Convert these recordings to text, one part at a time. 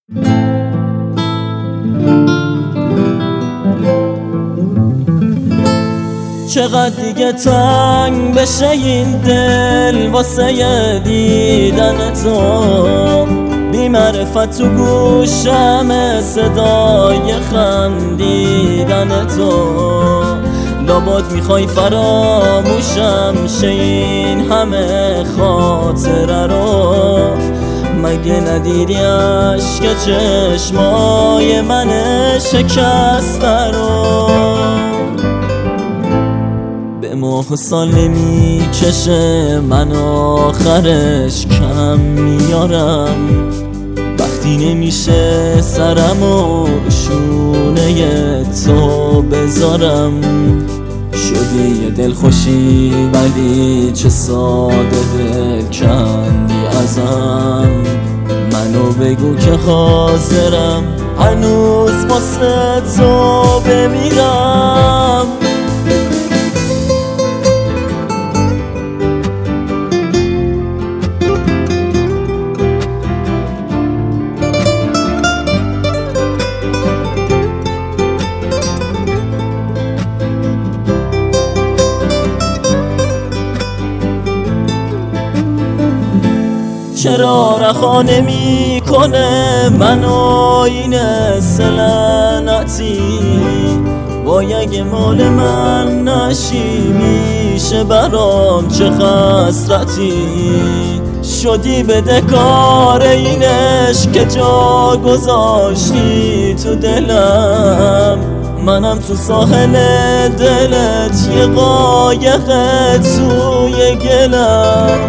چقدر دیگه تنگ بشه این دل واسه دیدن تو، بی معرفت تو گوشم صدای خندیدن تو. لابد میخوای فراموشم شه این همه خاطره رو، مگه ندیدی عشق چشمای من شکسته رو؟ به ماه و سال نمیکشه من آخرش کم میارم، وقتی نمیشه سرم و شونه تو بذارم. شدی یه دل خوشی ولی چه ساده دل کندی ازم، منو بگو که حاضرم هنوز واسه تو بمیرم. چرا رها نمی کنه منو این سلنتی؟ وای اگه مال من نشی میشه برام چه خسرتی. شدی بدهکار این عشق که جا گذاشتی تو دلم، منم تو ساحل دلت یه قایق توی گلم.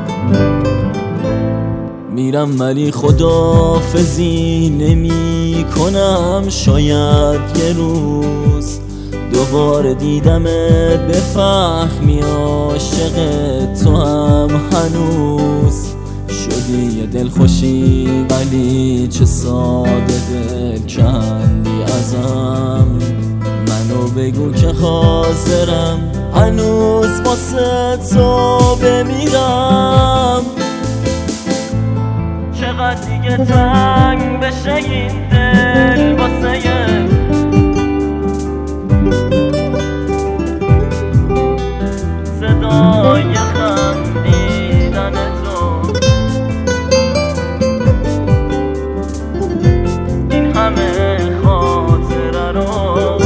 میرم ولی خداحافظی نمی کنم، شاید یه روز دوباره دیدمت بفهمی عاشق تو هم هنوز. شدی یه دل خوشی ولی چه ساده دل کندی ازم، منو بگو که حاضرم هنوز واسه تو بمیرم. چقدر دیگه تنگ بشه این دل واسه صدای خندیدن تو، این همه خاطره رو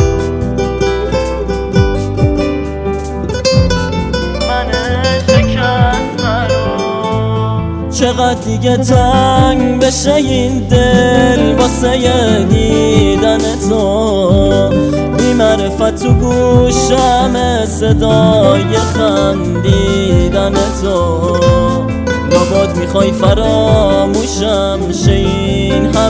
من شکسته رو. چقدر دیگه تنگ بشه این دل واسه دیدن تو، بی معرفت تو گوشم صدای خندیدن تو. لابد میخوای فراموشم شه این